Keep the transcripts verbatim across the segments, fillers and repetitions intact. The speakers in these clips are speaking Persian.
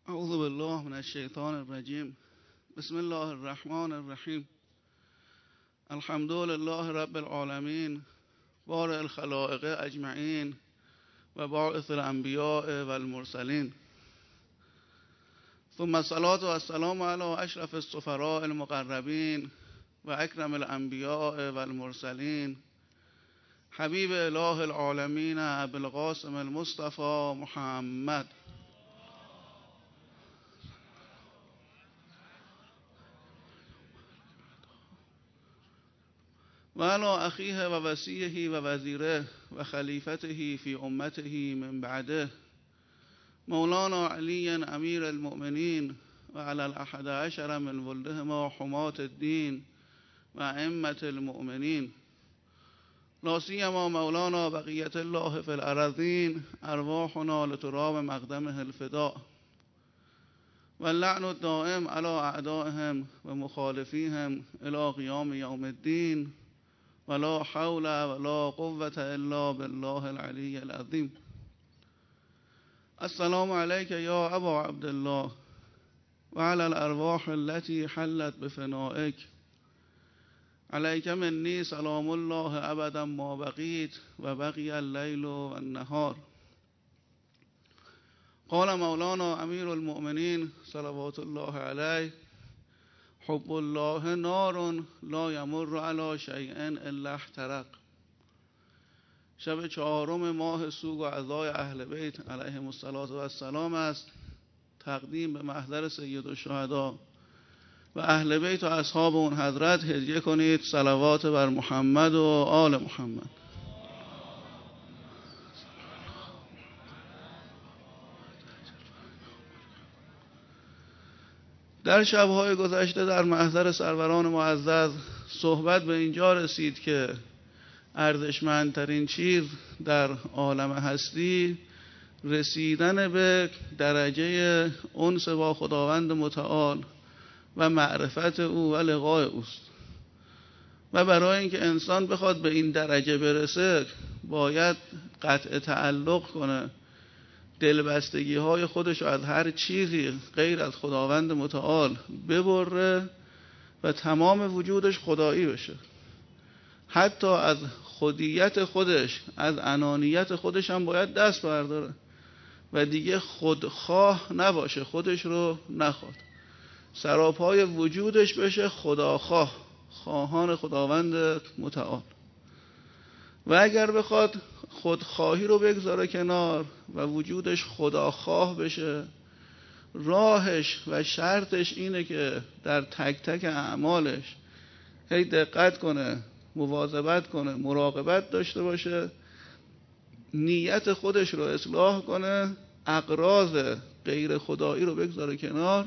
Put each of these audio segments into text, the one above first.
اعوذ بالله من الشیطان الرجیم. بسم الله الرحمن الرحیم. الحمد لله رب العالمین، بارئ الخلائق اجمعین و باعث الانبیاء والمرسلین. ثم الصلاة والسلام علی اشرف السفراء المقربین و اکرم الانبیاء والمرسلین، حبیب اله العالمین ابی القاسم المصطفى محمد و علی اخیه و وصیه و وزیره و خلیفته فی امته من بعده، مولانا علی امیر المؤمنین و علی الاحد عشر من ولدهما حماة الدین و ائمة المؤمنین، لا سیما مولانا بقیة الله فی الارضین، ارواحنا لتراب مقدمه الفداء، و اللعن الدائم علی اعدائهم و مخالفیهم الی قیام یوم الدین، ولا حول ولا قوة الا بالله العلی العظیم. السلام علیک یا ابا عبدالله و علی الارواح التي حلت بفنائک، علیک منی سلام الله ابدا ما بقیت و بقی اللیل و النهار. قال مولانا امیر المؤمنین صلوات الله علیه: حب الله نار لا یمر علی شیء الا احترق. شب چهارم ماه سوگ و عزای اهل بیت علیهم الصلاة والسلام است. تقدیم به محضر سید الشهدا و اهل بیت و اصحاب اون حضرت هدیه کنید صلوات بر محمد و آل محمد. در شبهای گذشته در محضر سروران معزز صحبت به اینجا رسید که ارزشمندترین چیز در عالم هستی رسیدن به درجه انس با خداوند متعال و معرفت او و لقاء اوست. و برای اینکه انسان بخواد به این درجه برسه باید قطع تعلق کنه، دلبستگی های خودش از هر چیزی غیر از خداوند متعال ببره و تمام وجودش خدایی بشه. حتی از خودیت خودش، از انانیت خودش هم باید دست برداره و دیگه خودخواه نباشه، خودش رو نخواد، سراپای وجودش بشه خداخواه، خواهان خداوند متعال. و اگر بخواد خودخواهی رو بگذاره کنار و وجودش خداخواه بشه، راهش و شرطش اینه که در تک تک اعمالش هی دقت کنه، مواظبت کنه، مراقبت داشته باشه، نیت خودش رو اصلاح کنه، اغراض غیر خدایی رو بگذاره کنار،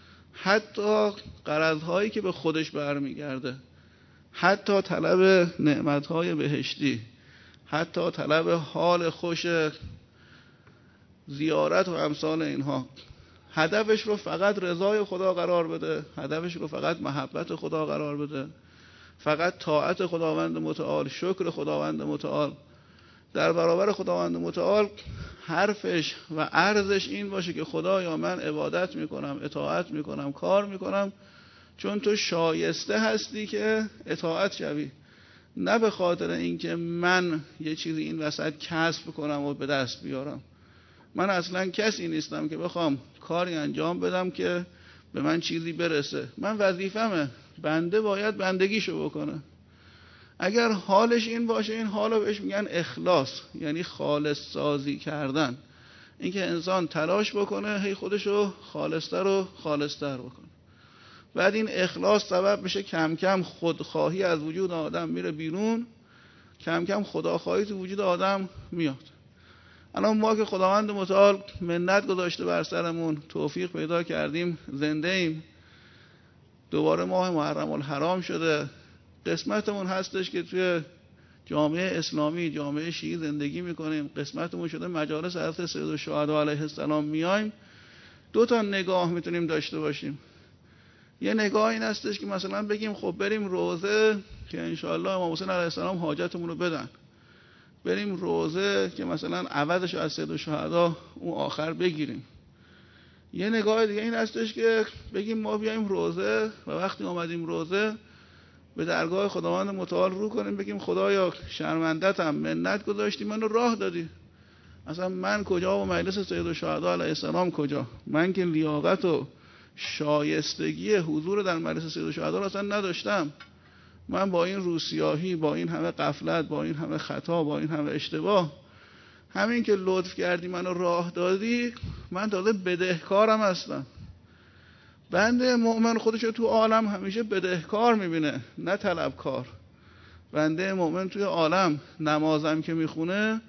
حتی غرضهایی که به خودش برمیگرده، حتی طلب نعمتهای بهشتی، حتی طلب حال خوش زیارت و امثال اینها، هدفش رو فقط رضای خدا قرار بده، هدفش رو فقط محبت خدا قرار بده، فقط طاعت خداوند متعال، شکر خداوند متعال. در برابر خداوند متعال حرفش و عرضش این باشه که خدایا من عبادت میکنم، اطاعت میکنم، کار میکنم چون تو شایسته هستی که اطاعت شوی، نه به خاطر اینکه من یه چیزی این وسط کسب کنم و به دست بیارم. من اصلا کسی نیستم که بخوام کاری انجام بدم که به من چیزی برسه. من وظیفمه، بنده باید بندگیشو بکنه. اگر حالش این باشه، این حالو بهش میگن اخلاص، یعنی خالص سازی کردن. اینکه انسان تلاش بکنه هی خودشو خالصتر و خالصتر بکنه. بعد این اخلاص سبب میشه کم کم خودخواهی از وجود آدم میره بیرون، کم کم خداخواهی تو وجود آدم میاد. الان ما که خداوند متعال منت گذاشته بر سرمون، توفیق پیدا کردیم، زنده ایم، دوباره ماه محرم الحرام شده، قسمتمون هستش که توی جامعه اسلامی، جامعه شیعی زندگی میکنیم، قسمتمون شده مجالس حضرت سید الشهدا علیه السلام میایم. دو تا نگاه میتونیم داشته باشیم. یه نگاه این هستش که مثلا بگیم خب بریم روضه که انشاءالله امام حسین علیه السلام حاجتمون رو بدن، بریم روضه که مثلا عوضش از سید الشهدا اون آخر بگیریم. یه نگاه دیگه این هستش که بگیم ما بیایم روزه و وقتی اومدیم روزه به درگاه خداوند متعال رو کنیم، بگیم خدایا شرمندتم، منت گذاشتی، منو راه دادی. اصلا من کجا و مجلس سید الشهدا علیه السلام کجا؟ من که لیاقت و شایستگی حضور در مجلس سید الشهدا رو اصلا نداشتم. من با این روسیاهی، با این همه غفلت، با این همه خطا، با این همه اشتباه، همین که لطف کردی منو راه دادی، من تازه بدهکارم هستم. بنده مؤمن خودشو تو عالم همیشه بدهکار میبینه، نه طلبکار. بنده مؤمن توی عالم نمازم که میخونه،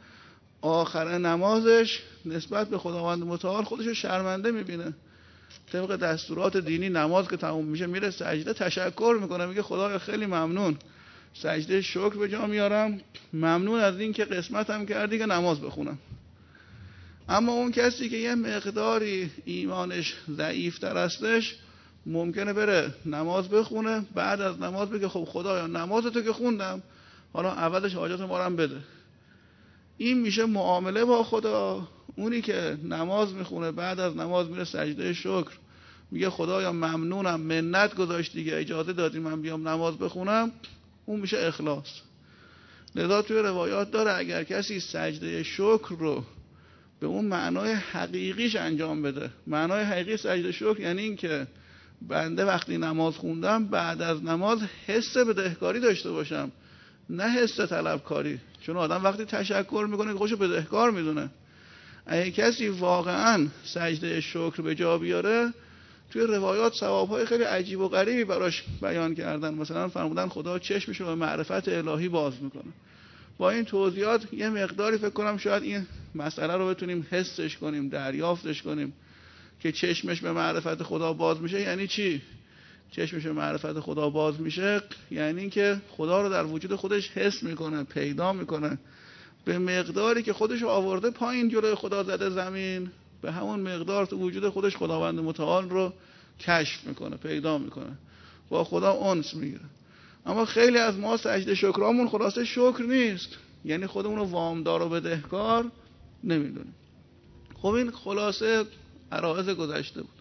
آخر نمازش نسبت به خداوند متعال خودشو شرمنده میبینه. طبق دستورات دینی نماز که تموم میشه میره سجده، تشکر میکنه، میگه خدایا خیلی ممنون، سجده شکر به جا میارم، ممنون از این که قسمتم کردی که نماز بخونم. اما اون کسی که یه مقداری ایمانش ضعیفتر هستش ممکنه بره نماز بخونه، بعد از نماز بگه خب خدایا نمازتو که خوندم، حالا عوضش حاجت ما رو بده. این میشه معامله با خدا. اونی که نماز میخونه بعد از نماز میره سجده شکر، میگه خدایا ممنونم، منت گذاشتی که اجازه دادی من بیام نماز بخونم، اون میشه اخلاص. لذا توی روایات داره اگر کسی سجده شکر رو به اون معنای حقیقیش انجام بده، معنای حقیقی سجده شکر یعنی این که بنده وقتی نماز خوندم بعد از نماز حس بدهکاری داشته باشم، نه حس طلبکاری. چون آدم وقتی تشکر میکنه خودشو بدهکار میدونه. اگه کسی واقعا سجده شکر به جا بیاره، توی روایات ثوابهای خیلی عجیب و غریبی براش بیان کردن. مثلا فرمودن خدا چشمشو به معرفت الهی باز میکنه. با این توضیحات یه مقداری فکر کنم شاید این مسئله رو بتونیم حسش کنیم، دریافتش کنیم که چشمش به معرفت خدا باز میشه یعنی چی؟ چشمش به معرفت خدا باز میشه یعنی که خدا رو در وجود خودش حس میکنه، پیدا میکنه. به مقداری که خودش آورده پایین جلوی خدا زده زمین، به همون مقدار تو وجود خودش خداوند متعال رو کشف میکنه، پیدا میکنه، با خدا انس میگیره. اما خیلی از ما سجده شکرامون خلاصه شکر نیست، یعنی خودمون رو وامدار و بدهکار نمیدونیم. خب این خلاصه عرایض گذشته بود.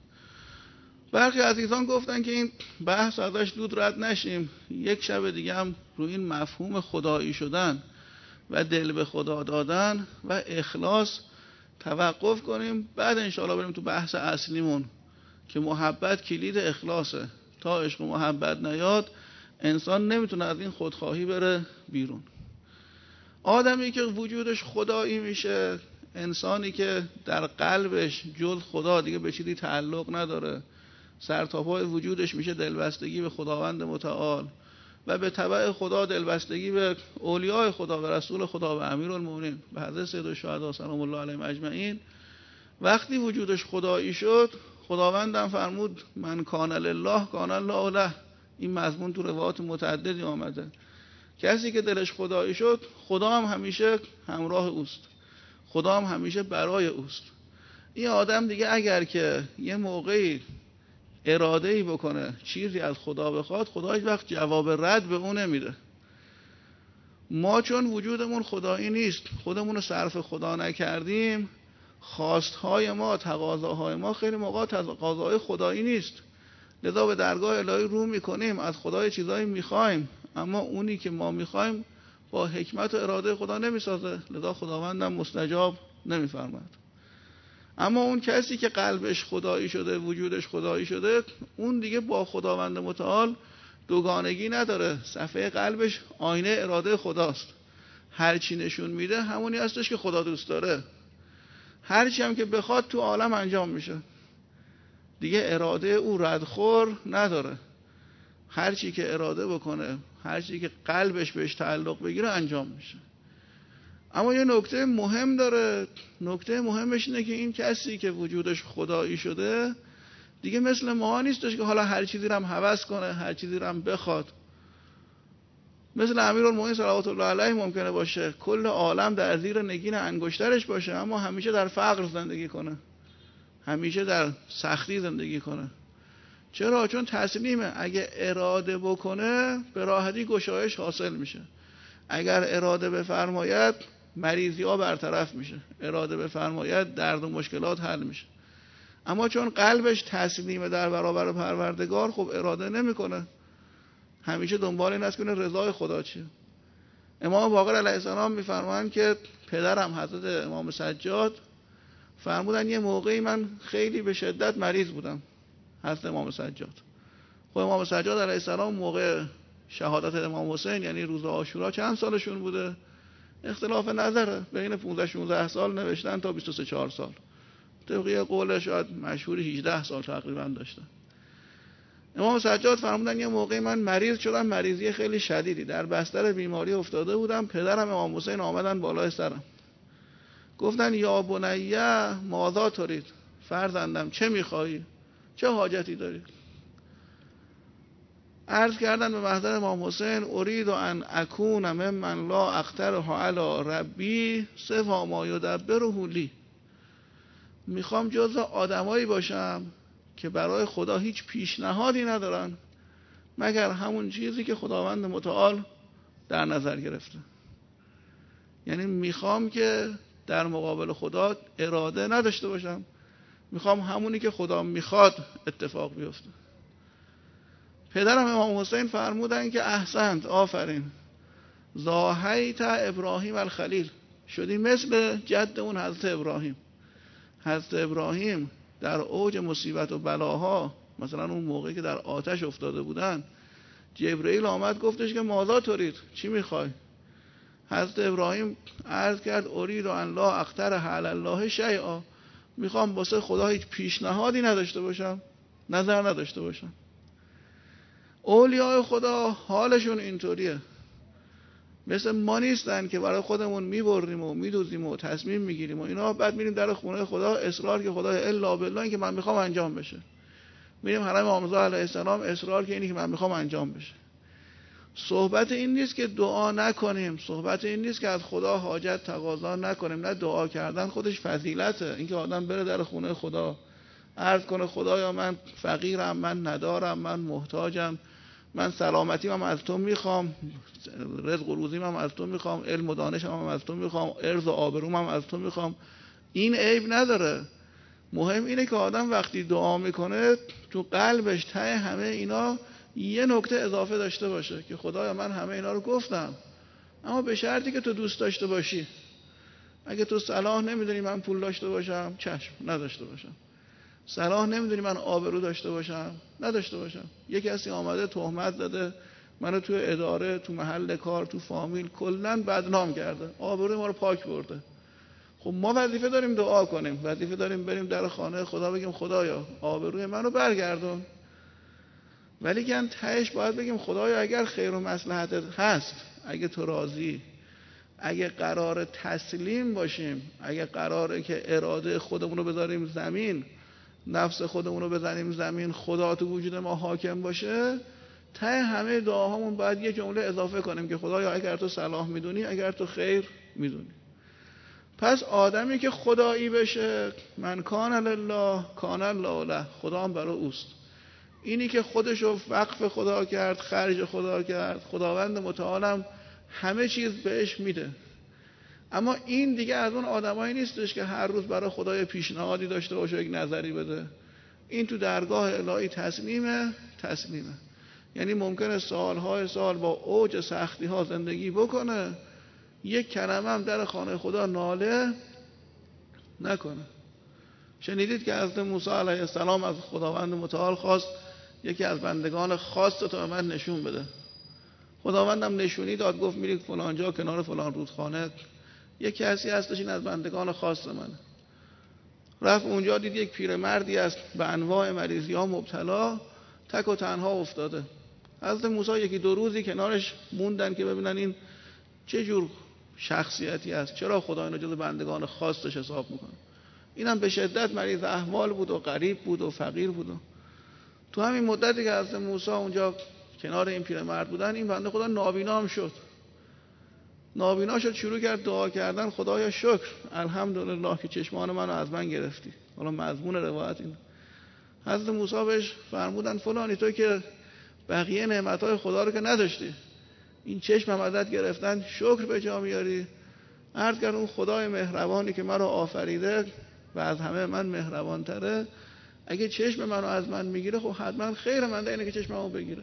برخی عزیزان گفتن که این بحث ازش دود رد نشیم، یک شب دیگه هم روی این مفهوم خدایی شدن و دل به خدا دادن و اخلاص توقف کنیم، بعد انشاءالله بریم تو بحث اصلیمون که محبت کلید اخلاصه. تا عشق و محبت نیاد انسان نمیتونه از این خودخواهی بره بیرون. آدمی که وجودش خدایی میشه، انسانی که در قلبش جز خدا دیگه به چیزی تعلق نداره، سرتاپای وجودش میشه دلبستگی به خداوند متعال و به تبع خدا دلبستگی به اولیاء خدا و رسول خدا و امیرالمومنین به حضرت سید الشهدا سلام الله علیهم اجمعین. وقتی وجودش خدایی شد، خداوندم فرمود من کان لله کان الله له. این مضمون تو روایات متعددی آمده. کسی که دلش خدایی شد، خدا هم همیشه همراه اوست، خدا هم همیشه برای اوست. این آدم دیگه اگر که یه موقعی اراده‌ای بکنه، چیزی از خدا بخواد، خدا هیچ وقت جواب رد به اون نمیده. ما چون وجودمون خدایی نیست، خودمون رو صرف خدا نکردیم، خواستهای ما، تقاضاهای ما خیلی موقع تقاضاهای خدایی نیست. لذا به درگاه الهی رو میکنیم، از خدای چیزایی میخوایم، اما اونی که ما میخوایم با حکمت و اراده خدا نمیسازه، لذا خداوندم مستجاب نمیفرماد. اما اون کسی که قلبش خدایی شده، وجودش خدایی شده، اون دیگه با خداوند متعال دوگانگی نداره. صفحه قلبش آینه اراده خداست. هر چی نشون میده همونی هستش که خدا دوست داره. هر چی هم که بخواد تو عالم انجام میشه. دیگه اراده او ردخور نداره. هر چی که اراده بکنه، هر چی که قلبش بهش تعلق بگیره انجام میشه. اما یه نکته مهم داره. نکته مهمش اینه که این کسی که وجودش خدایی شده دیگه مثل ما نیستش که حالا هر چیزی رو هم هوس کنه، هر چیزی رو هم بخواد. مثل امیرالمومنین صلوات الله علیه ممکنه باشه کل عالم در زیر نگین انگشترش باشه، اما همیشه در فقر زندگی کنه، همیشه در سختی زندگی کنه. چرا؟ چون تسلیمه. اگه اراده بکنه به راحتی گشایش حاصل میشه. اگر اراده بفرماید مریضی ها برطرف میشه، اراده بفرماید درد و مشکلات حل میشه. اما چون قلبش تسلیمه در برابر پروردگار، خب اراده نمیکنه، همیشه دنبال این است که رضای خدا چیه. امام باقر علیه السلام میفرمایند که پدرم حضرت امام سجاد فرمودن یه موقعی من خیلی به شدت مریض بودم، حضرت امام سجاد. خب امام سجاد علیه السلام موقع شهادت امام حسین یعنی روز عاشورا چند سالشون بوده؟ اختلاف نظره، بین پانزده شانزده سال نوشتن تا بیست و سه چهار سال. طبقی قول شاید مشهور هجده سال تقریبا داشتن. امام سجاد فرمودن یه موقعی من مریض شدم، مریضی خیلی شدیدی، در بستر بیماری افتاده بودم. پدرم امام حسین آمدن بالای سرم، گفتن یا بنیه ماذا ترید، فرزندم چه میخوایی، چه حاجتی داری؟ عرض کردن به محضر امام حسین ارید ان اکون ممن لا اقترح علی ربی سوى ما یدبره لی، میخوام جزء آدمایی باشم که برای خدا هیچ پیشنهادی ندارن مگر همون چیزی که خداوند متعال در نظر گرفته. یعنی میخوام که در مقابل خدا اراده نداشته باشم، میخوام همونی که خدا میخواد اتفاق بیفته. پدرم امام حسین فرمودن که احسنت، آفرین، زاهیت ابراهیم الخلیل، شدی مثل جد اون حضرت ابراهیم. حضرت ابراهیم در اوج مصیبت و بلاها، مثلا اون موقعی که در آتش افتاده بودن، جبرئیل آمد گفتش که ماذا ترید، چی میخوای؟ حضرت ابراهیم عرض کرد ارید ان لا اقترح علی الله شیئا، میخوام واسه خدا هیچ پیشنهادی نداشته باشم، نظر نداشته باشم. اولیاء خدا حالشون اینطوریه، مثل ما نیستن که برای خودمون میبریم و میدوزیم و تصمیم میگیریم و اینا، بعد میریم در خونه خدا اصرار که خدا الا بالله این که من میخوام انجام بشه. میریم حرم امام رضا علیه السلام اصرار که اینی که من میخوام انجام بشه. صحبت این نیست که دعا نکنیم، صحبت این نیست که از خدا حاجت تقاضا نکنیم، نه، دعا کردن خودش فضیلته. اینکه آدم بره در خونه خدا عرض کنه خدایا من فقیرم، من ندارم، من محتاجم، من سلامتیم هم از تو میخوام، رزق و روزیم هم از تو میخوام، علم و دانشم هم از تو میخوام، عرض و آبروم هم از تو میخوام، این عیب نداره. مهم اینه که آدم وقتی دعا میکنه تو قلبش ته همه اینا یه نکته اضافه داشته باشه که خدایا من همه اینا رو گفتم، اما به شرطی که تو دوست داشته باشی. اگه تو صلاح نمیدونی من پول داشته باشم، چشم، نداشته باشم. صلاح نمیدونی من آبرو داشته باشم، نداشته باشم. یکی کسی آمده تهمت زده منو تو اداره، تو محل کار، تو فامیل کلا بدنام کرده، آبروی ما رو پاک برده. خب ما وظیفه داریم دعا کنیم، وظیفه داریم بریم در خانه خدا بگیم خدایا آبروی منو برگردون. ولی که تهش باید بگیم خدایا اگر خیر و مصلحتت هست، اگه تو راضی، اگه قرار تسلیم باشیم، اگه قراره که اراده خودمون رو بذاریم زمین، نفس خودمون رو بزنیم زمین، خدا تو وجود ما حاکم باشه، ته همه دعاهامون باید یه جمله اضافه کنیم که خدایا اگر تو صلاح میدونی، اگر تو خیر میدونی. پس آدمی که خدایی بشه، من کان لله کان الله له، خدا هم برای اوست. اینی که خودشو وقف خدا کرد، خرج خدا کرد، خداوند متعالم همه چیز بهش میده. اما این دیگه از اون آدمایی نیستش که هر روز برای خدای پیشنهادی داشته باشه، یک نظری بده. این تو درگاه الهی تسلیمه، تسلیمه. یعنی ممکنه سالهای سال با اوج سختی ها زندگی بکنه، یک کلمه هم در خانه خدا ناله نکنه. شنیدید که حضرت موسی علیه السلام از خداوند متعال خواست یکی از بندگان خواست تو به من نشون بده. خداوندم نشونی داد، گفت میرید فلان جا کنار فلان رودخانه یک کسی هستش، این از بندگان خاص من. رفت اونجا دید یک پیرمردی است به انواع مریضی ها مبتلا، تک و تنها افتاده. حضرت موسی یکی دو روزی کنارش موندن که ببینن این چه جور شخصیتی است، چرا خدا اینو جز بندگان خاصش حساب میکنه. اینم به شدت مریض احوال بود و غریب بود و فقیر بود. و تو همین مدتی که حضرت موسی اونجا کنار این پیرمرد بودن، این بنده خدا نابینا هم شد. نابینا شد، شروع کرد دعا کردن، خدایا شکر، الحمدلله که چشمان منو از من گرفتی. حالا مضمون روایت این. حضرت موسی بهش فرمودن فلانی تو که بقیه نعمتهای خدا رو که نداشتی، این چشمم ازت گرفتن، شکر به جا میاری؟ عرض کرد اون خدای مهربانی که مرا آفریده و از همه من مهربان تره، اگه چشم منو از من میگیره خب حتما خیر من ده اینه که چشممو بگیره.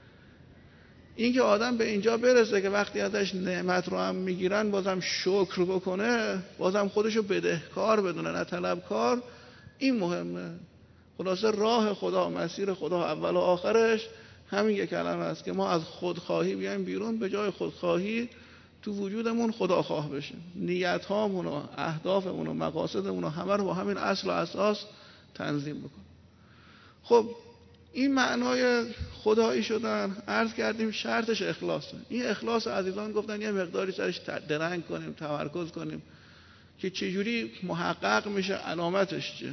این که آدم به اینجا برسه که وقتی ازش نعمت رو هم میگیرن بازم شکر بکنه، بازم خودشو بدهکار بدونه نه طلبکار، این مهمه. خلاصه راه خدا، مسیر خدا اول و آخرش همین یک کلمه است که ما از خودخواهی بیایم بیرون، به جای خودخواهی تو وجودمون خداخواه بشیم. نیت هامون و اهدافمون و مقاصدمون و همه رو با همین اصل و اساس تنظیم بکنیم. خب این معنای خدایی شدن. عرض کردیم شرطش اخلاصه. این اخلاص عزیزان گفتن یه مقداری سرش درنگ کنیم، تمرکز کنیم که چجوری محقق میشه، علامتش چیه.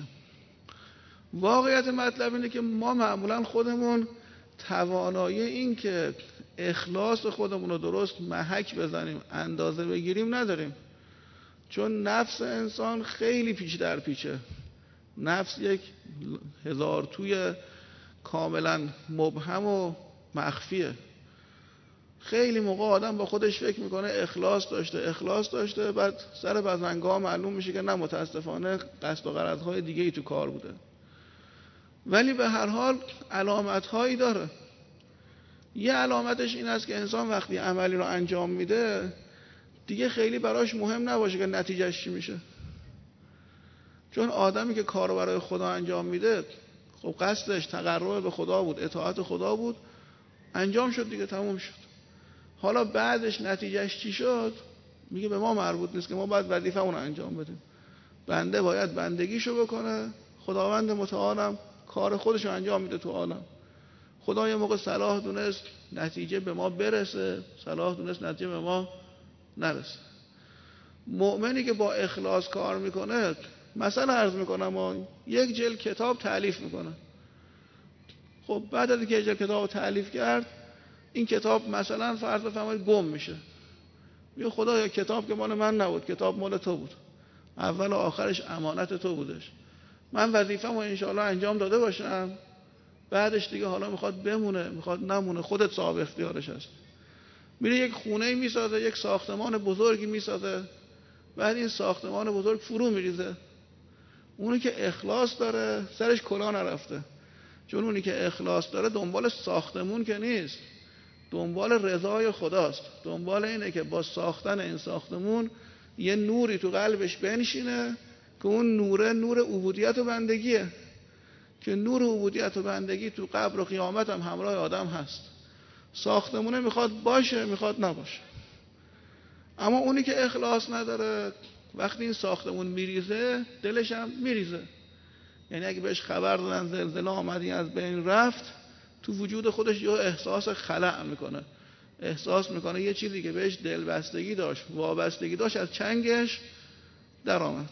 واقعیت مطلب اینه که ما معمولا خودمون توانایی این که اخلاص خودمون رو درست محک بزنیم، اندازه بگیریم نداریم. چون نفس انسان خیلی پیچ در پیچه. نفس یک هزار توی کاملا مبهم و مخفیه. خیلی موقع آدم با خودش فکر میکنه اخلاص داشته اخلاص داشته بعد سر بزنگاه معلوم میشه که نه، متاسفانه قصد و غرضهای دیگه ای تو کار بوده. ولی به هر حال علامت هایی داره. یه علامتش این است که انسان وقتی عملی رو انجام میده دیگه خیلی براش مهم نباشه که نتیجهش چی میشه. چون آدمی که کار رو برای خدا انجام میده، خب قصدش تقرب به خدا بود، اطاعت خدا بود، انجام شد دیگه، تموم شد. حالا بعدش نتیجهش چی شد میگه به ما مربوط نیست، که ما باید وظیفه‌مون رو انجام بدیم. بنده باید بندگیشو بکنه، خداوند متعالم کار خودشو انجام میده تو عالم. خدا یه موقع صلاح دونست نتیجه به ما برسه، صلاح دونست نتیجه به ما نرسه. مؤمنی که با اخلاص کار میکنه، مثلا عرض میکنم یک جلد کتاب تألیف میکنه. خب بعد از اینکه یک جلد کتاب تألیف کرد، این کتاب مثلا فرض بفرمایید گم میشه. میگه خدایا کتاب که مال من نبود، کتاب مال تو بود، اول و آخرش امانت تو بودش، من وظیفه‌مو انشاءالله انجام داده باشم، بعدش دیگه حالا میخواد بمونه میخواد نمونه خودت صاحب اختیارش هست. میره یک خونه میسازه، یک ساختمان بزرگی میسازه، بعد این ساختمان بزرگ فرو میریزه. اونی که اخلاص داره سرش کلاه نرفته. چون اونی که اخلاص داره دنبال ساختمون که نیست، دنبال رضای خداست. دنبال اینه که با ساختن این ساختمون یه نوری تو قلبش بنشینه که اون نوره نور عبودیت و بندگیه، که نور عبودیت و بندگی تو قبر و قیامت هم همراه آدم هست. ساختمونه میخواد باشه میخواد نباشه. اما اونی که اخلاص نداره وقتی این ساختمون میریزه دلش هم میریزه. یعنی اگه بهش خبر دادن زلزله آمدی از بین رفت، تو وجود خودش یه احساس خلأ میکنه، احساس میکنه یه چیزی که بهش دلبستگی داشت، وابستگی داشت، از چنگش در آمد.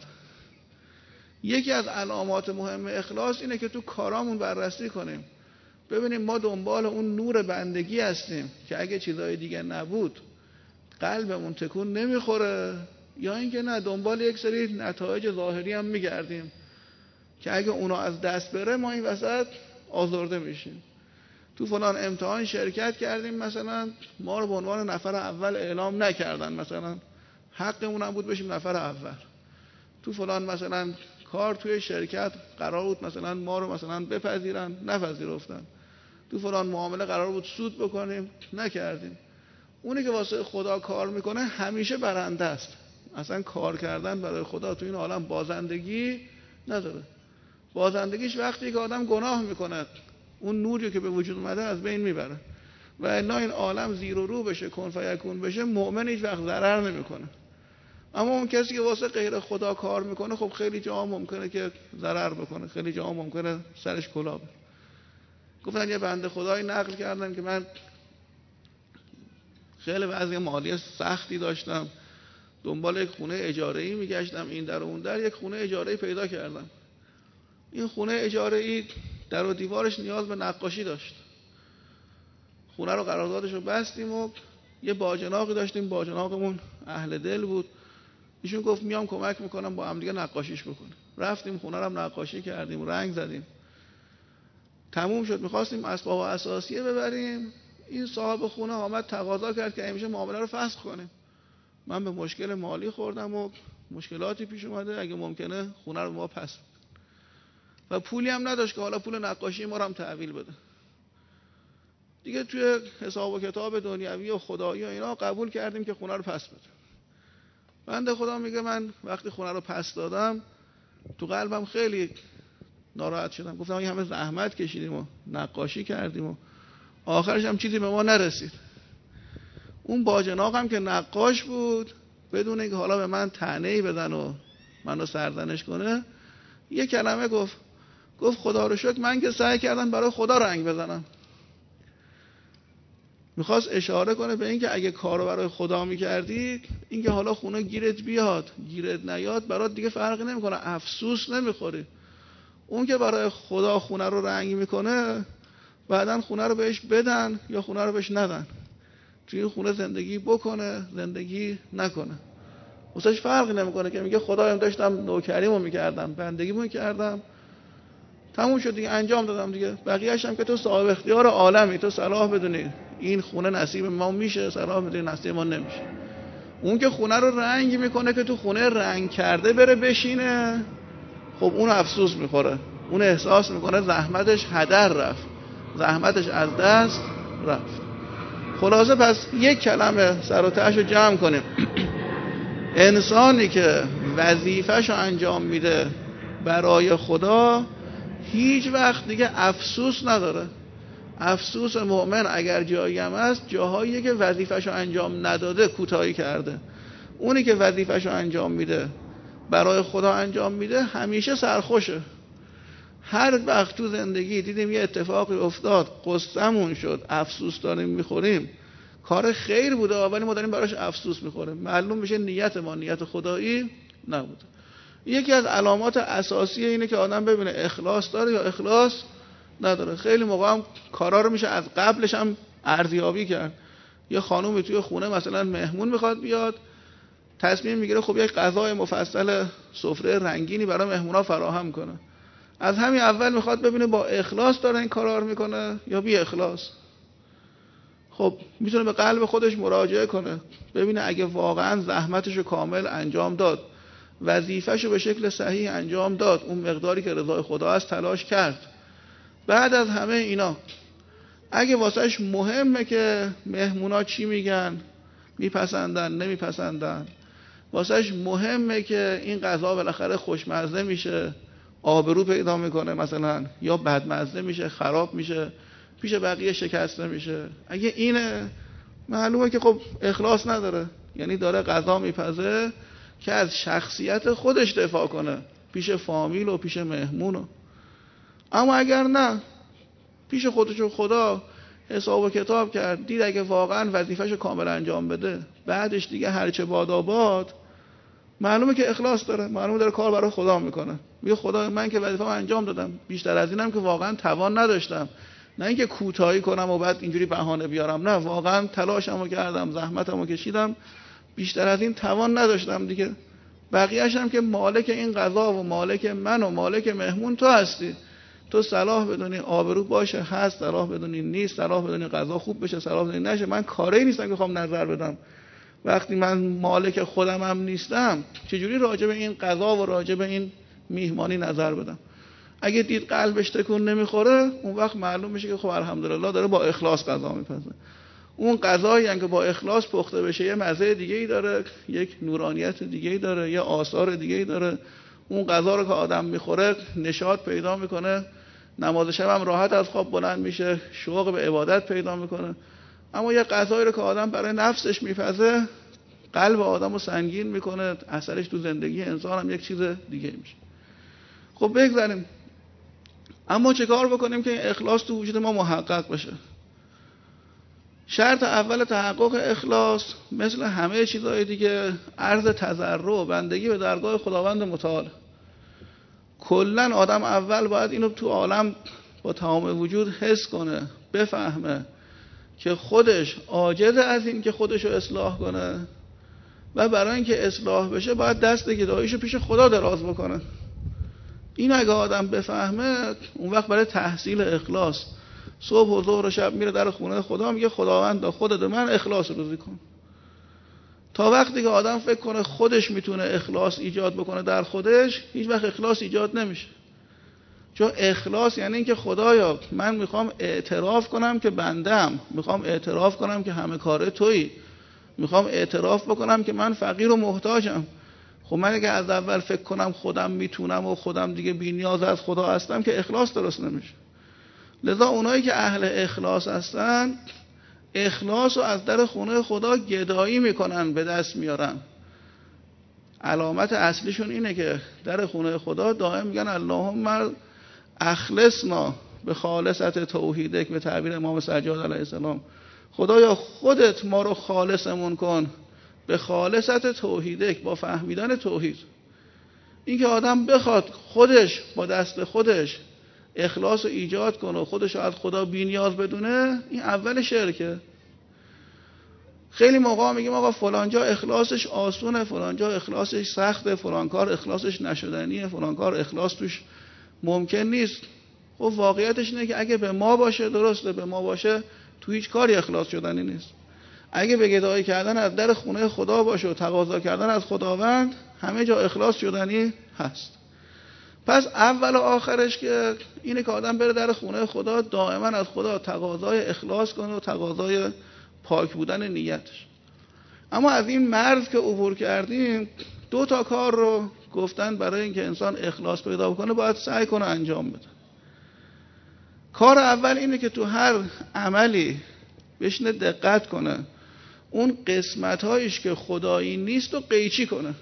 یکی از علامات مهم اخلاص اینه که تو کارامون بررسی کنیم، ببینیم ما دنبال اون نور بندگی هستیم که اگه چیزای دیگه نبود قلبمون تکون نمیخوره، یا اینکه نه دنبال یک سری نتایج ظاهری هم میگردیم که اگه اونا از دست بره ما این وسط آزرده میشیم. تو فلان امتحان شرکت کردیم، مثلا ما رو به عنوان نفر اول اعلام نکردن، مثلا حقمون هم بود بشیم نفر اول. تو فلان مثلا کار توی شرکت قرار بود مثلا ما رو مثلا بپذیرن، نپذیرفتن. تو فلان معامله قرار بود سود بکنیم، نکردیم. اونی که واسه خدا کار میکنه همیشه برنده است. اصلا کار کردن برای خدا تو این عالم بازندگی نداره. بازندگیش وقتی که آدم گناه میکنه، اون نوری که به وجود اومده از بین میبره. و الا این عالم زیر و رو بشه، کن فیکون بشه، مؤمن هیچ وقت ضرر نمیکنه. اما اون کسی که واسه غیر خدا کار میکنه، خب خیلی جا ممکنه که ضرر بکنه، خیلی جا ممکنه سرش کلاه بره. گفتن یه بنده خدایی نقل کردن که من خیلی وضع مالی سختی داشتم، دنبال یک خونه اجاره‌ای میگشتم، این در و اون در، یک خونه اجاره‌ای پیدا کردم. این خونه اجاره‌ای در و دیوارش نیاز به نقاشی داشت. خونه رو قراردادش رو بستیم و یه باجناقی داشتیم، باجناقمون اهل دل بود. ایشون گفت میام کمک میکنم با هم دیگه نقاشیش بکنیم. رفتیم خونه رو نقاشی کردیم، رنگ زدیم. تموم شد، میخواستیم اسباب اساسیه ببریم. این صاحب خونه آمد تقاضا کرد که همیشه معامله رو فسخ کنیم. من به مشکل مالی خوردم و مشکلاتی پیش اومده، اگه ممکنه خونه رو ما پس بدیم. و پولی هم نداشت که حالا پول نقاشی ما رو هم تحویل بده. دیگه توی حساب و کتاب دنیوی و خدایی و اینا قبول کردیم که خونه رو پس بده. بنده خدا میگه من وقتی خونه رو پس دادم تو قلبم خیلی ناراحت شدم. گفتم این همه زحمت کشیدیم و نقاشی کردیم و آخرش هم چیزی به ما نرسید. اون باجناقم که نقاش بود بدون اینکه حالا به من طعنه‌ای بزنه و منو سرزنش کنه یه کلمه گفت. گفت خدا رو شکر من که سعی کردم برای خدا رنگ بزنم. میخواست اشاره کنه به اینکه اگه کارو برای خدا میکردی اینکه حالا خونه گیرت بیاد گیرت نیاد برات دیگه فرقی نمیکنه، افسوس نمیخوری. اون که برای خدا خونه رو رنگ میکنه بعدن خونه رو بهش بدن یا خونه رو بهش ندن، توی این خونه زندگی بکنه زندگی نکنه واسش فرقی نمیکنه که میگه خدایم داشتم نوکریمو میکردم بندگیمو میکردم تموم شد دیگه انجام دادم دیگه، بقیه‌اش هم که تو صاحب اختیار عالمی، تو صلاح بدونی این خونه نصیب ما میشه، صلاح بدونی نصیب ما نمیشه. اون که خونه رو رنگ میکنه که تو خونه رنگ کرده بره بشینه، خب اون افسوس میخوره، اون احساس میکنه زحمتش هدر رفت، زحمتش از دست رفت. خلاصه پس یک کلمه سر و تهش رو جمع کنیم. انسانی که وظیفه‌ش رو انجام میده برای خدا هیچ وقت دیگه افسوس نداره. افسوس مؤمن اگر جایی هم هست جاهاییه که وظیفه‌شو انجام نداده، کوتاهی کرده. اونی که وظیفه‌شو انجام میده برای خدا انجام میده همیشه سرخوشه. هر وقت تو زندگی دیدیم یه اتفاقی افتاد قصه‌مون شد افسوس داریم میخوریم، کار خیر بوده ولی ما داریم براش افسوس میخوریم، معلوم میشه نیت ما نیت خدایی نبوده. یکی از علامات اساسی اینه که آدم ببینه اخلاص داره یا اخلاص نداره. خیلی موقع هم کارا رو میشه از قبلش هم ارزیابی کرد. یه خانومی توی خونه مثلا مهمون میخواد بیاد، تصمیم میگیره خب یک غذای مفصل سفره رنگینی برای مهمونا فراهم کنه. از همین اول میخواد ببینه با اخلاص داره این کارا رو میکنه یا بی اخلاص. خب میتونه به قلب خودش مراجعه کنه ببینه اگه واقعا زحمتش رو کامل انجام داد، وظیفه‌شو به شکل صحیح انجام داد، اون مقداری که رضای خدا است تلاش کرد. بعد از همه اینا اگه واسهش مهمه که مهمونا چی میگن، میپسندن نمیپسندن، واسهش مهمه که این غذا بالاخره خوشمزه میشه، آبرو پیدا میکنه مثلا، یا بدمزه میشه خراب میشه پیش بقیه شکسته میشه، اگه اینه معلومه که خب اخلاص نداره. یعنی داره غذا میپزه که از شخصیت خودش دفاع کنه پیش فامیل و پیش مهمونو. اما اگر نه پیش خودش و خدا حساب و کتاب کرد، دید اگه واقعا وظیفه‌شو کامل انجام بده بعدش دیگه هرچه باد آباد، معلومه که اخلاص داره، معلومه داره کار برای خدا میکنه. میگه خدا من که وظیفه‌مو انجام دادم، بیشتر از اینم که واقعا توان نداشتم، نه اینکه کوتاهی کنم و بعد اینجوری بهانه بیارم، نه واقعا تلاشمو کردم زحمتمو کشیدم، بیشتر از این توان نداشتم دیگه. بقیه‌اش هم که مالک این غذا و مالک من و مالک مهمون تو هستی، تو صلاح بدونی آبرو باشه هست، صلاح بدونی نیست، صلاح بدونی غذا خوب بشه، صلاح بدونی نشه. من کاری نیستم که بخوام نظر بدم. وقتی من مالک خودم هم نیستم چجوری راجع به این غذا و راجع به این میهمانی نظر بدم؟ اگه دید قلبش تکون نمیخوره اون وقت معلوم میشه که خب الحمدلله داره با اخلاص غذا میپزه. اون غذایی هم که با اخلاص پخته بشه یه مزه دیگه‌ای داره، یک نورانیت دیگه‌ای داره، یه آثار دیگه‌ای داره. اون غذا رو که آدم میخوره نشاط پیدا میکنه، نماز شب هم راحت از خواب بلند میشه، شوق به عبادت پیدا میکنه. اما یه غذایی رو که آدم برای نفسش میپزه قلب آدمو سنگین میکنه، اثرش تو زندگی انسان هم یک چیز دیگه میشه. خب بگذاریم، اما چه کار بکنیم که این اخلاص تو وجود ما محقق بشه؟ شرط اول تحقق اخلاص مثل همه چیزهای دیگه عرض تضرع و بندگی به درگاه خداوند متعال. کلن آدم اول باید اینو تو عالم با تمام وجود حس کنه، بفهمه که خودش عاجز از این که خودشو اصلاح کنه و برای اینکه اصلاح بشه باید دست گداییشو پیش خدا دراز بکنه. این اگه آدم بفهمه اون وقت برای تحصیل اخلاص صبح و ظهر و شب میره در خونه خدا میگه خداوند خودت من اخلاص روزی کن. تا وقتی که آدم فکر کنه خودش میتونه اخلاص ایجاد بکنه در خودش هیچ وقت اخلاص ایجاد نمیشه. چون اخلاص یعنی اینکه خدایا من میخوام اعتراف کنم که بندم، میخوام اعتراف کنم که همه کاره تویی، میخوام اعتراف بکنم که من فقیر و محتاجم. خب من اگه از اول فکر کنم خودم میتونم و خودم دیگه بی نیاز از خدا هستم که اخلاص درست نمیشه. لذا اونایی که اهل اخلاص هستن اخلاص رو از در خونه خدا گدایی میکنن، به دست میارن. علامت اصلیشون اینه که در خونه خدا دائم میگن اللهم اخلصنا به خالصت توحیدک، به تعبیر امام سجاد علیه السلام، خدایا خودت ما رو خالصمون کن به خالصت توحیدک، با فهمیدن توحید. این که آدم بخواد خودش با دست خودش اخلاص رو ایجاد کنه و خودش رو از خدا بی نیاز بدونه، این اول شرکه. خیلی موقع میگیم آقا فلان جا اخلاصش آسونه، فلان جا اخلاصش سخته، فلان کار اخلاصش نشدنیه، فلان کار اخلاص توش ممکن نیست. خب واقعیتش اینه که اگه به ما باشه درسته، به ما باشه تو هیچ کاری اخلاص شدنی نیست. اگه به گدایی کردن از در خونه خدا باشه و تقاضا کردن از خداوند، همه جا اخلاص شدنی هست. پس اول و آخرش که اینه که آدم بره در خونه خدا دائما از خدا تقاضای اخلاص کنه و تقاضای پاک بودن نیتش. اما از این مرز که عبور کردیم، دو تا کار رو گفتن برای اینکه انسان اخلاص پیدا بکنه باید سعی کنه انجام بده. کار اول اینه که تو هر عملی بشینه دقت کنه اون قسمت‌هایش که خدایی نیست رو قیچی کنه.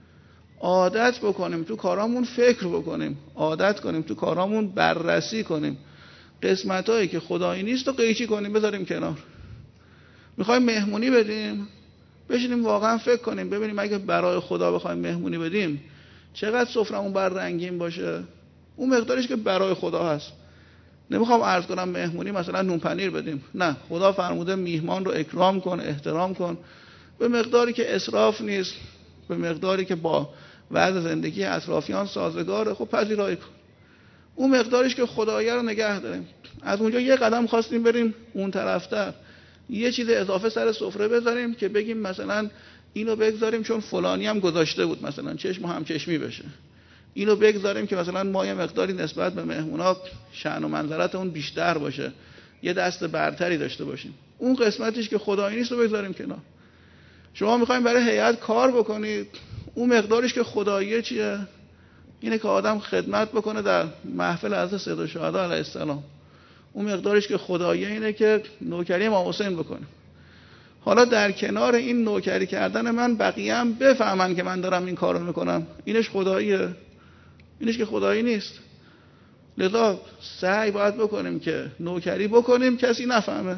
عادت بکنیم تو کارامون فکر بکنیم، عادت کنیم تو کارامون بررسی کنیم، قسمت‌هایی که خدایی نیست رو قیچی کنیم، بذاریم کنار. میخوایم مهمونی بدیم، بشینیم واقعا فکر کنیم ببینیم اگه برای خدا بخوایم مهمونی بدیم چقدر سفرمون بر رنگین باشه، اون مقدارش که برای خدا هست. نمیخوام عرض کنم مهمونی مثلا نون پنیر بدیم، نه، خدا فرموده میهمان رو اکرام کن، احترام کن، به مقداری که اسراف نیست، به مقداری که با وضع زندگی اطرافیان سازگاره، خب پذیرایی کن. اون مقداریش که خدایی رو نگه داریم. از اونجا یه قدم خواستیم بریم اون طرفتر، یه چیز اضافه سر سفره بذاریم که بگیم مثلا اینو بگذاریم چون فلانی هم گذاشته بود، مثلا چشم هم چشمی بشه. اینو بگذاریم که مثلا ما یه مقداری نسبت به مهمونا شأن و منزلت اون بیشتر باشه، یه دست برتری داشته باشیم. اون قسمتیش که خدایی نیست رو بگذاریم کنار. شما میخوایم برای هیئت کار بکنید، اون مقداریش که خداییه چیه؟ اینه که آدم خدمت بکنه در محفل حضرت سید الشهدا علیه السلام. اون مقداریش که خداییه اینه که نوکری امام حسین بکنه. حالا در کنار این نوکری کردن من بقیه هم بفهمن که من دارم این کارو میکنم، اینش خداییه؟ اینش که خدایی نیست. لذا سعی باید بکنیم که نوکری بکنیم کسی نفهمه.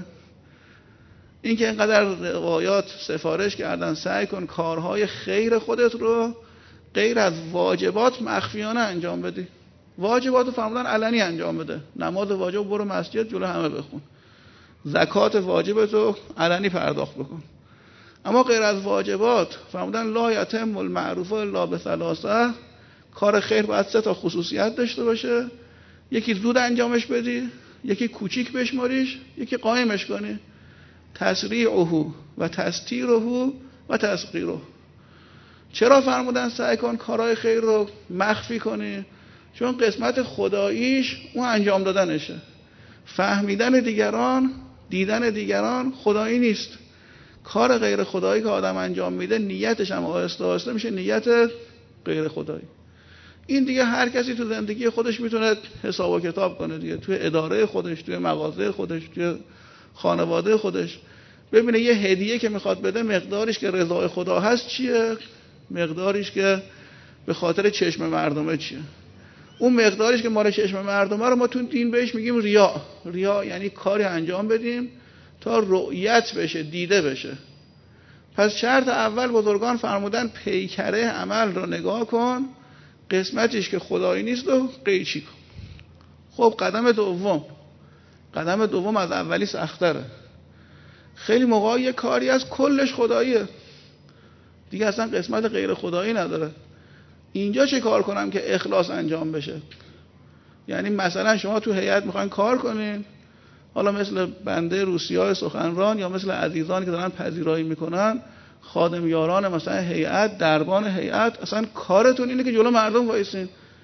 این که اینقدر روایات سفارش کردن سعی کن کارهای خیر خودت رو غیر از واجبات مخفیانه انجام بدی. واجبات رو فرمودن علنی انجام بده. نماز واجب برو مسجد جلو همه بخون، زکات واجبت رو علنی پرداخت بکن. اما غیر از واجبات فرمودن لا یتم المعروف الا بثلاثه، کار خیر باید سه تا خصوصیت داشته باشه، یکی زود انجامش بدی، یکی کوچیک بشماریش، یکی قایمش کنی. تسریعه و تستیره و تصغیره. چرا فرمودن سعی کن کارهای خیر رو مخفی کنی؟ چون قسمت خداییش اون انجام دادنشه. فهمیدن دیگران، دیدن دیگران خدایی نیست. کار غیر خدایی که آدم انجام میده نیتش هم آهسته آهسته میشه نیت غیر خدایی. این دیگه هر کسی تو زندگی خودش میتونه حساب و کتاب کنه دیگه، توی اداره خودش، توی مغازه خودش، توی خانواده خودش، ببینه یه هدیه که میخواد بده مقدارش که رضای خدا هست چیه، مقدارش که به خاطر چشم مردمه چیه. اون مقدارش که مال چشم مردمه رو ما تو دین بهش میگیم ریا. ریا یعنی کاری انجام بدیم تا رؤیت بشه، دیده بشه. پس شرط اول بزرگان فرمودن پیکره عمل رو نگاه کن، قسمتش که خدایی نیست رو قیچی کن. خب قدم دوم، قدم دوم از اولی سخت‌تره. خیلی موقع یه کاری از کلش خداییه دیگه، اصلا قسمت غیر خدایی نداره. اینجا چه کار کنم که اخلاص انجام بشه؟ یعنی مثلا شما تو هیئت میخواین کار کنین، حالا مثل بنده روسیای سخنران یا مثل عزیزانی که دارن پذیرایی میکنن، خادم یاران مثلا هیئت، دربان هیئت، اصلا کارتون اینه که جلو مردم وایسین.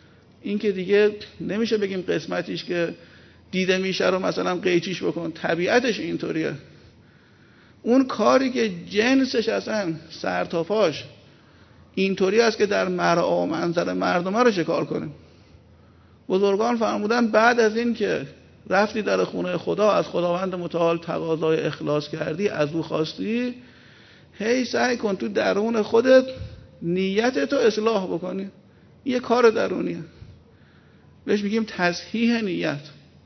این که دیگه نمیشه بگیم قسمتیش که دیده میشه رو مثلا قیچیش بکن، طبیعتش اینطوریه. اون کاری که جنسش اصلا سر تا پاش اینطوری است که در مرعا و منظر مردمه رو شکار کنیم. بزرگان فرمودن بعد از این که رفتی در خونه خدا، از خداوند متعال تقاضای اخلاص کردی، از او خواستی، هی سعی کن تو درون خودت نیتت رو اصلاح بکنی. یه کار درونیه، بهش میگیم تصحیح نیت.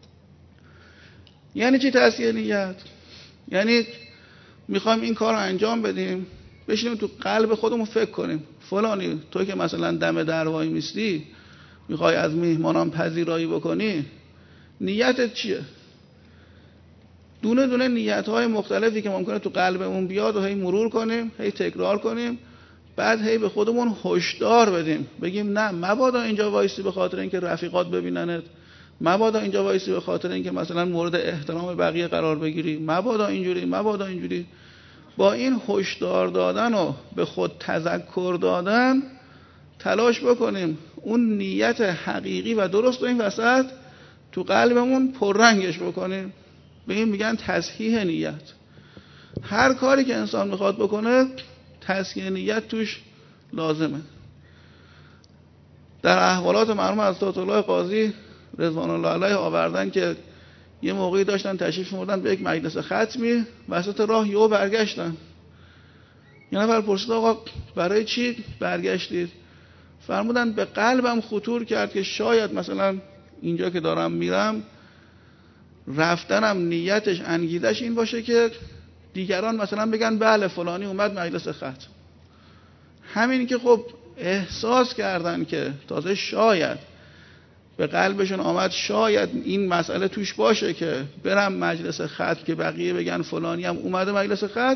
یعنی چی تصحیح نیت؟ یعنی میخوایم این کار رو انجام بدیم، بشینیم تو قلب خودمون فکر کنیم فلانی تو که مثلا دم در وای میستی میخوای از میهمانان پذیرایی بکنی، نیتت چیه؟ دونه دونه نیت‌های مختلفی که ممکنه تو قلبمون بیاد و هی مرور کنیم، هی تکرار کنیم، بعد هی به خودمون هشدار بدیم، بگیم نه مبادا اینجا وایسی به خاطر اینکه رفیقات ببیننت، مبادا اینجا وایسی به خاطر اینکه مثلا مورد احترام بقیه قرار بگیری، مبادا اینجوری مبادا اینجوری. با این هشدار دادن و به خود تذکر دادن تلاش بکنیم اون نیت حقیقی و درست رو این وسط تو قلبمون پررنگش بکنیم. به این میگن تصحیح نیت. هر کاری که انسان میخواد بکنه تصحیح نیت توش لازمه. در احوالات مرحوم حضرت الله قاضی رضوان الله علیه آوردن که یه موقعی داشتن تشریف بردن به یک مجلس ختمی، وسط راه یهو برگشتن. یه نفر پرسید آقا برای چی برگشتید؟ فرمودن به قلبم خطور کرد که شاید مثلا اینجا که دارم میرم رفتنم نیتش انگیزش این باشه که دیگران مثلا بگن بله فلانی اومد مجلس ختم. همین که خب احساس کردن که تازه شاید به قلبشون آمد شاید این مسئله توش باشه که برم مجلس ختم که بقیه بگن فلانی هم اومده مجلس ختم،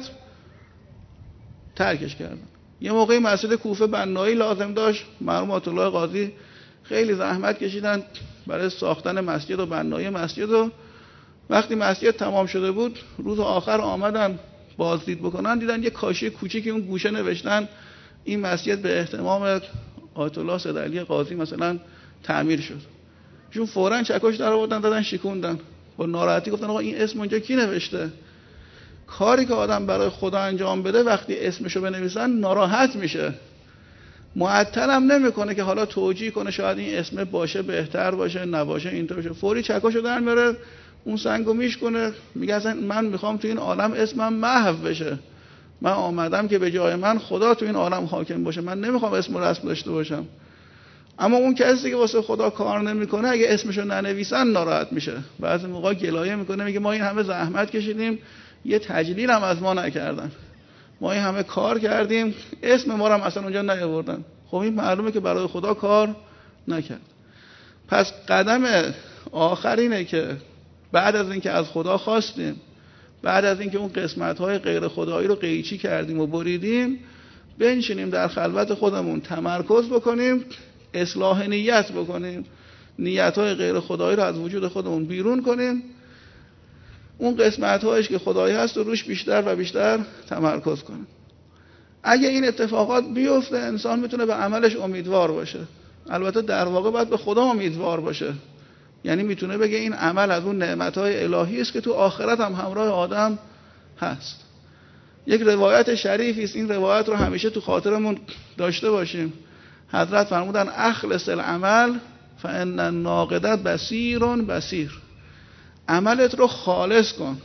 ترکش کردن. یه موقعی مسجد کوفه بنایی لازم داشت، مرحوم آیت الله قاضی خیلی زحمت کشیدن برای ساختن مسجد و بنایی مسجد و وقتی مسجد تمام شده بود روز آخر آمدن بازدید بکنن، دیدن یه کاشی کوچیکی اون گوشه نوشتن این مسجد به اهتمام آیت الله سید علی قاضی مثلا تعمیر شد. چون فوراً چکش در آوردن دادن شکوندن، با ناراحتی گفتن آقا این اسم اونجا کی نوشته؟ کاری که آدم برای خدا انجام بده وقتی اسمشو بنویسن ناراحت میشه، معطل هم نمیکنه که حالا توجیه کنه شاید این اسم باشه بهتر باشه نباشه اینطور باشه، فوری چکشو در میاره اون سنگو میشکنه، میگه اصلا من میخوام تو این عالم اسمم محو بشه، من آمدم که به جای من خدا تو این عالم حاکم باشه، من نمیخوام اسم و رسم داشته باشم. اما اون کسی که واسه خدا کار نمیکنه اگه اسمشو ننویسن ناراحت میشه، بعضی موقع گلایه میکنه، میگه ما این همه زحمت کشیدیم یه تجلیل هم از ما نکردن، ما این همه کار کردیم اسم ما رو هم اصلا اونجا نیاوردن. خب این معلومه که برای خدا کار نکرد. پس قدم آخر اینه که بعد از اینکه از خدا خواستیم، بعد از اینکه اون قسمت‌های غیر خدایی رو قیچی کردیم و بریدیم، بنشینیم در خلوت خودمون تمرکز بکنیم، اصلاح نیت بکنیم، نیت‌های غیر خدایی رو از وجود خودمون بیرون کنیم، اون قسمت‌هایش که خدایی هست رو روش بیشتر و بیشتر تمرکز کنیم. اگه این اتفاقات بیفته انسان میتونه به عملش امیدوار باشه. البته در واقع باید به خدا امیدوار باشه، یعنی میتونه بگه این عمل از اون نعمت‌های الهی است که تو آخرت هم همراه آدم هست. یک روایت شریفی است، این روایت رو همیشه تو خاطرمون داشته باشیم. حضرت فرمودن اخلص العمل فان الناقد بصیر بصیر. عملت رو خالص کن.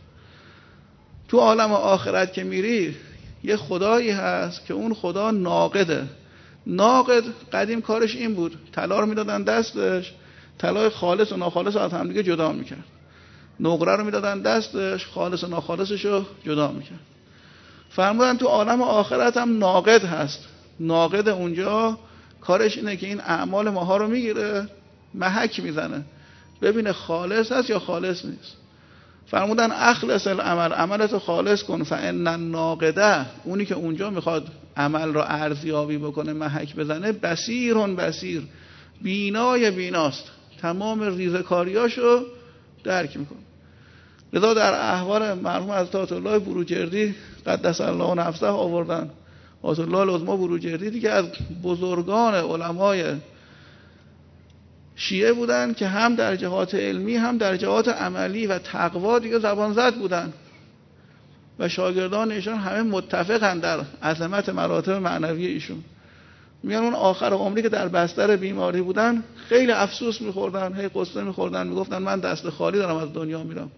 تو عالم آخرت که میری یه خدایی هست که اون خدا ناقده. ناقد قدیم کارش این بود، طلا رو میدادن دستش، طلای خالص و ناخالص رو از هم دیگه جدا میکرد. نقره رو میدادن دستش، خالص و ناخالصش رو جدا میکرد. فرمودن تو عالم آخرت هم ناقد هست. ناقد اونجا کارش اینه که این اعمال ماها رو میگیره، محک میزنه، ببینه خالص هست یا خالص نیست. فرمودن اخلص العمل، عملتو خالص کن، فان الناقده، اونی که اونجا میخواد عمل رو ارزیابی بکنه محک بزنه، بصیر بصیر، بینای بیناست، تمام ریزکاریاشو درک میکنه. لذا در احوال مرحوم حضرت آیت الله بروجردی قدس الله نفسه آوردن، آیت الله العظمی بروجردی دیگه از بزرگان علمای شیعه بودن که هم در جهات علمی هم در جهات عملی و تقوا دیگه زبان زد بودن و شاگردان ایشان همه متفقن در عظمت مراتب معنوی ایشون. میگن اون آخر عمری که در بستر بیماری بودن خیلی افسوس میخوردن، هی قصه میخوردن، میگفتن من دست خالی دارم از دنیا میرم.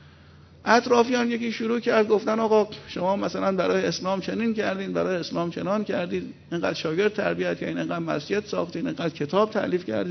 اطرافیان یکی شروع کرد گفتن آقا شما مثلا برای اسلام چنین کردین، برای اسلام چنان کردید، اینقدر شاگرد تربیت کردین، اینقدر مسجد ساختین، اینقدر کتاب تالیف کردید.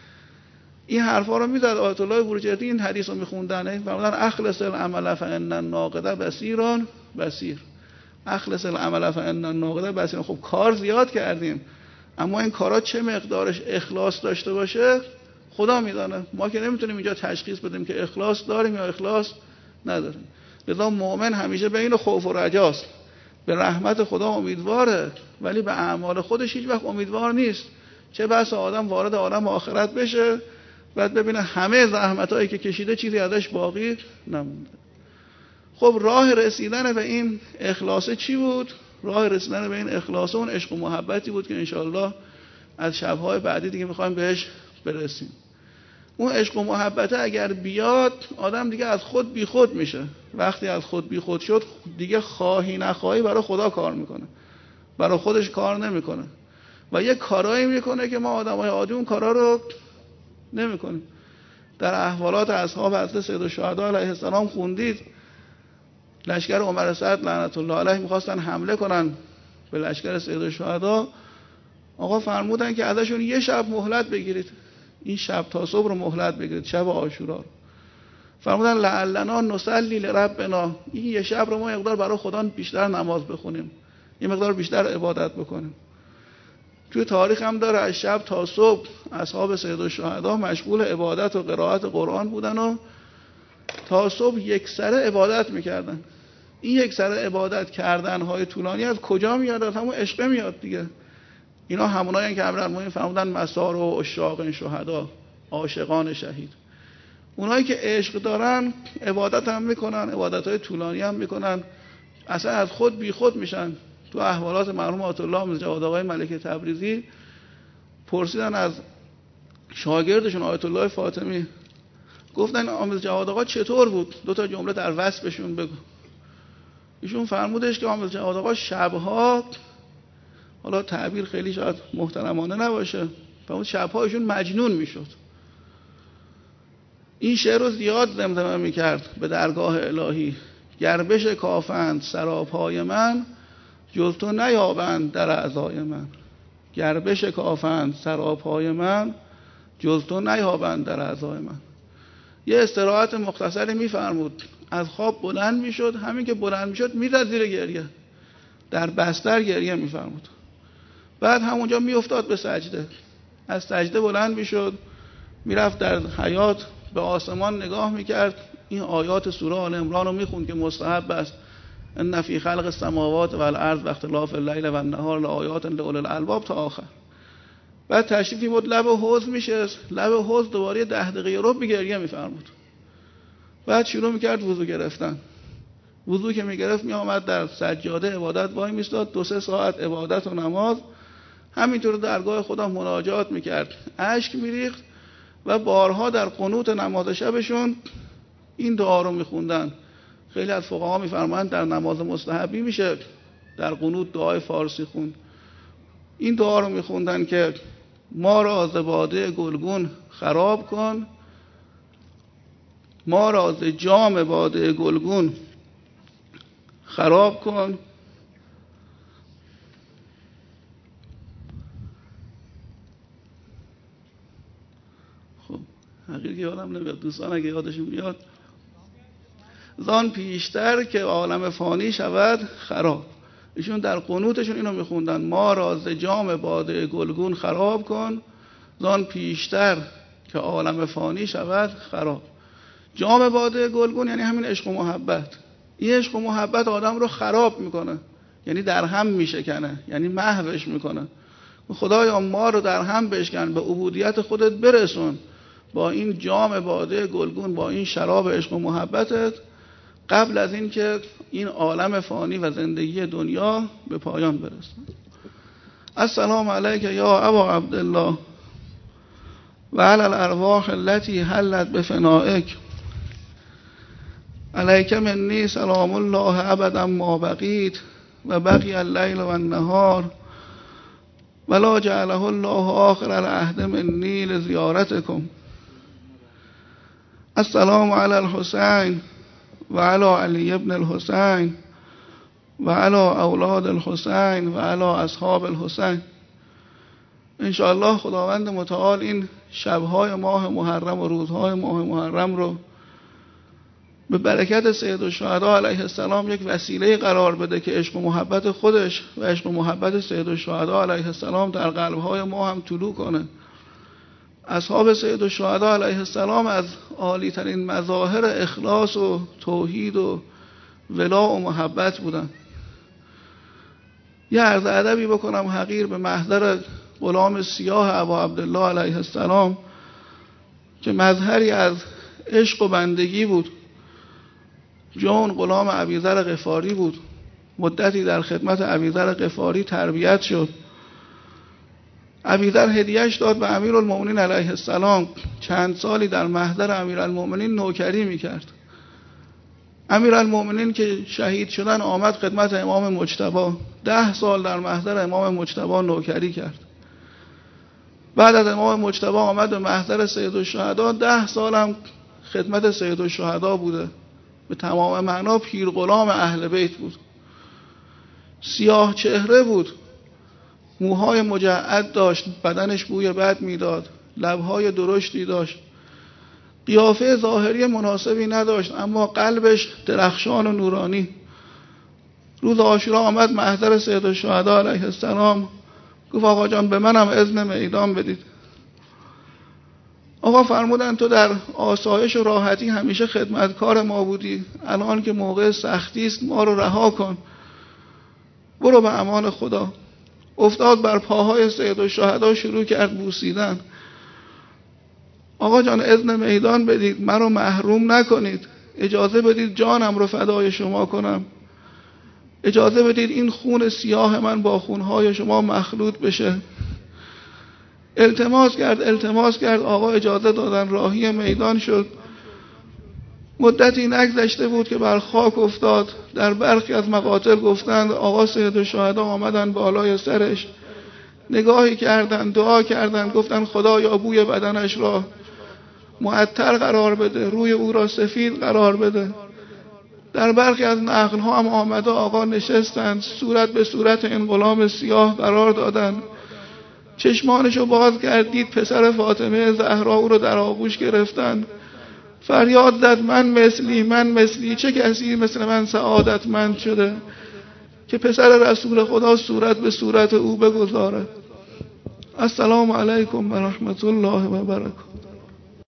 این حرفا رو میزد آیت الله بروجردی، این حدیث رو میخوندن، فرمودن اخلص العمل فان الناقد بصیران بصیر. اخلص العمل فان الناقد بصیر. خب کار زیاد کردیم، اما این کارا چه مقدارش اخلاص داشته باشه خدا میدانه. ما که نمیتونیم اینجا تشخیص بدیم که اخلاص داریم یا اخلاص نداریم. لذا مؤمن همیشه بین خوف و رجاست. به رحمت خدا امیدواره ولی به اعمال خودش هیچ وقت امیدوار نیست. چه بسا آدم وارد عالم آخرت بشه بعد ببینه همه زحمتایی که کشیده چیزی ازش باقی نمونده. خب راه رسیدن به این اخلاص چی بود؟ راه رسیدن به این اخلاص اون عشق و محبتی بود که انشاءالله از شبهای بعدی دیگه میخوایم بهش برسیم. اون عشق و محبت اگر بیاد آدم دیگه از خود بی خود میشه. وقتی از خود بی خود شد دیگه خواهی نخواهی برای خدا کار میکنه، برای خودش کار نمیکنه و یه کارایی میکنه که ما آدمای عادی اون کارا رو نمیکنیم. در احوالات اصحاب حضرت سید الشهدا علیه السلام خوندید لشکر عمر سعد لعنت الله علیه میخواستن حمله کنن به لشکر سید الشهدا. آقا فرمودن که ازشون یه شب مهلت بگیرید، این شب تا صبح رو مهلت بگیرید، شب عاشورا رو. فرمودن لعلنا نصلی لربنا، این یه شب رو ما مقدار برای خدا بیشتر نماز بخونیم، یه مقدار بیشتر عبادت بکنیم. توی تاریخ هم داره از شب تا صبح اصحاب سید الشهدا مشغول عبادت و قرائت قرآن بودن و تا صبح یک سره عبادت میکردن. این یک سره عبادت کردن های طولانی از کجا میاد؟ از همون عشق میاد دیگه. اینا همونایی که امیرالمومنین فرمودن مسار و عشاق شهدا، عاشقان شهید. اونایی که عشق دارن عبادت هم میکنن، عبادت های طولانی هم میکنن، اصلا از خود بی خود میشن. تو احوالات مرحوم آیت الله میرزا جواد آقای ملک تبریزی پرسیدن از شاگردشون آیت الله فاطمی، گفتن آموز جواد آقا چطور بود؟ دو تا جمله در وصفشون بگو. ایشون فرمودش که آموز جواد آقا شبها، حالا تعبیر خیلی شاید محترمانه نباشه، فرمود شبها ایشون مجنون میشد. این شعر رو زیاد زمزمه میکرد به درگاه الهی: گربش کافند سراپای من، جز تو نیابند در اعضای من. گربش کافند سراپای من، جز تو نیابند در اعضای من. یه استراحت مختصری میفرمود، از خواب بلند میشد، همین که بلند میشد میزد زیر گریه، در بستر گریه میفرمود. بعد همونجا میافتاد به سجده، از سجده بلند میشد میرفت در حیاط به آسمان نگاه میکرد، این آیات سوره آل عمران رو میخوند که مستحب است: ان فی خلق السماوات و الارض و اختلاف اللیل و النهار لآیات لأولی الالباب تا آخر. بعد تشریفی بود لب حوض میشه، لب حوض دوباره ده دقیقه رو بگریه میفرمود. بعد شروع میکرد وضو گرفتن. وضو که میگرفت میآمد در سجاده عبادت وای میستاد، دو سه ساعت عبادت و نماز، همینطور درگاه خدا مناجات میکرد، اشک میریخت و بارها در قنوت نماز شبشون این دعا رو میخوندن. خیلی از فقها میفرمایند در نماز مستحبی میشه در قنوت دعای فارسی خوند. این دعا رو میخوندن که ما را ز باده گلگون خراب کن، ما را ز جام باده گلگون خراب کن، خب حقیقی یادم نمیاد، دوستان اگه یادشون بیاد. زان پیشتر که عالم فانی شود خراب. ایشون در قنوتشون اینو میخوندن: ما را ز جام باده گلگون خراب کن، زان پیشتر که عالم فانی شود خراب. جام باده گلگون یعنی همین عشق و محبت. این عشق و محبت آدم رو خراب میکنه، یعنی در هم میشکنه، یعنی محوش میکنه. خدایا ما رو در هم بشکن، به عبودیت خودت برسون با این جام باده گلگون، با این شراب عشق و محبتت، قبل از این که این عالم فانی و زندگی دنیا به پایان برسه. السلام علیک یا ابا عبدالله و علی الارواح التي حلت بفنائک علیک منی سلام الله ابدا ما بقیت و بقی اللیل و النهار ولا جعله الله آخر العهد منی لزیارتکم. السلام علی الحسین و علی علی ابن الحسین و علی اولاد الحسین و علی اصحاب الحسین. انشاءالله خداوند متعال این شبهای ماه محرم و روزهای ماه محرم رو به برکت سید الشهدا علیه السلام یک وسیله قرار بده که عشق و محبت خودش و عشق و محبت سید الشهدا علیه السلام در قلبهای ما هم طلوع کنه. اصحاب سید الشهدا علیه السلام از عالی ترین مظاهر اخلاص و توحید و ولا و محبت بودن. یه عرض ادبی بکنم حقیر به محضر غلام سیاه ابا عبدالله علیه السلام که مظهری از عشق و بندگی بود. جون غلام ابیذر غفاری بود، مدتی در خدمت ابیذر غفاری تربیت شد. ابیذر هدیهش داد به امیرالمومنین علیه السلام، چند سالی در محضر امیرالمومنین نوکری میکرد. امیرالمومنین که شهید شدن آمد خدمت امام مجتبی، ده سال در محضر امام مجتبی نوکری کرد. بعد از امام مجتبی آمد به محضر سید الشهدا، ده سال هم خدمت سید الشهدا بوده. به تمام معنا پیر غلام اهل بیت بود. سیاه چهره بود، موهای مجعد داشت، بدنش بوی بد میداد، لبهای درشتی داشت، قیافه ظاهری مناسبی نداشت، اما قلبش درخشان و نورانی. روز عاشورا آمد محضر سید الشهدا علیه السلام، گفت آقا جان به منم اذن میدان بدید. آقا فرمودن تو در آسایش و راحتی همیشه خدمتکار ما بودی، الان که موقع سختی است ما رو رها کن، برو به امان خدا. افتاد بر پاهای سید الشهدا شروع کرد بوسیدن. آقا جان اذن میدان بدید، من رو محروم نکنید، اجازه بدید جانم رو فدای شما کنم، اجازه بدید این خون سیاه من با خونهای شما مخلوط بشه. التماس کرد التماس کرد آقا اجازه دادن، راهی میدان شد. مدتی نگذشته بود که بر خاک افتاد. در برخی از مقاتل گفتند آقا سید الشهدا آمدن بالای سرش، نگاهی کردن، دعا کردن، گفتن خدایا بوی بدنش را معطر قرار بده، روی او را سفید قرار بده. در برخی از نقل‌ها هم آمده آقا نشستند، صورت به صورت این غلام سیاه قرار دادن. چشمانشو باز کردید پسر فاطمه زهرا او رو در آغوش گرفتن. فریاد زد من مثلی من مثلی، چه کسی مثل من سعادتمند شده که پسر رسول خدا صورت به صورت او بگذارد. السلام علیکم و رحمت الله و برکاته.